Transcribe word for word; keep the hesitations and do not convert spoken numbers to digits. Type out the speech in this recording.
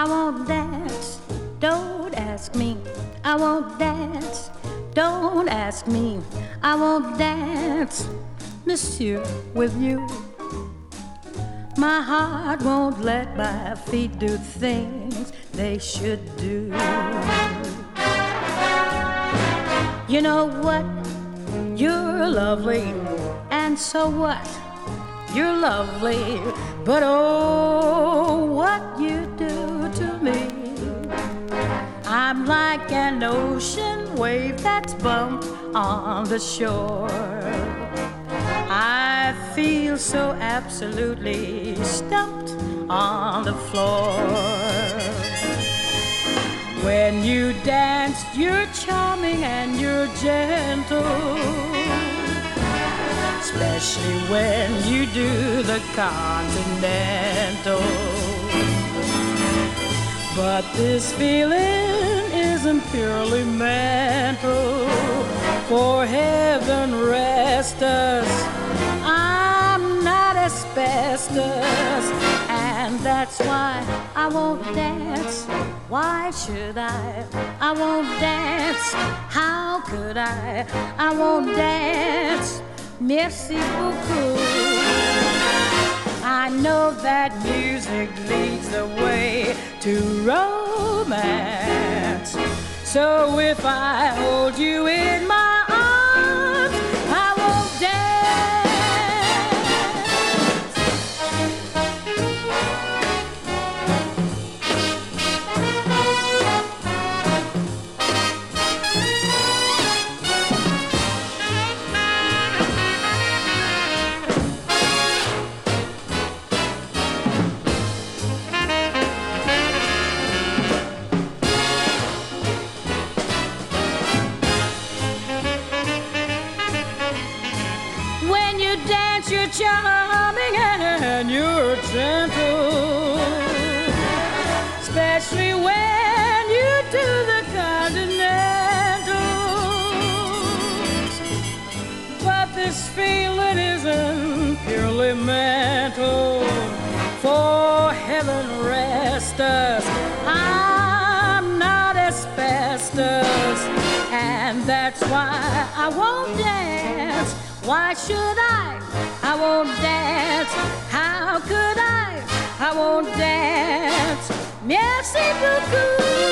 won't dance, don't ask me. I won't dance, don't ask me. I won't dance, monsieur, with you. My heart won't let my feet do things they should do. You know what? You're lovely, and so what? You're lovely, but oh, what you do to me. I'm like an ocean wave that's bumped on the shore. I feel so absolutely stumped on the floor. When you dance, you're charming and you're gentle, especially when you do the continental. But this feeling isn't purely mental, for heaven rest us, I'm not asbestos, and that's why I won't dance. Why should I? I won't dance. How could I? I won't dance. Merci beaucoup. I know that music leads the way to romance. So if I hold you in my arms, I won't dance. You're charming and you're gentle, especially when you do the continental. But this feeling isn't purely mental, for heaven rest us, I'm not asbestos, and that's why I won't dance. Why should I? I won't dance. How could I? I won't dance. Merci beaucoup.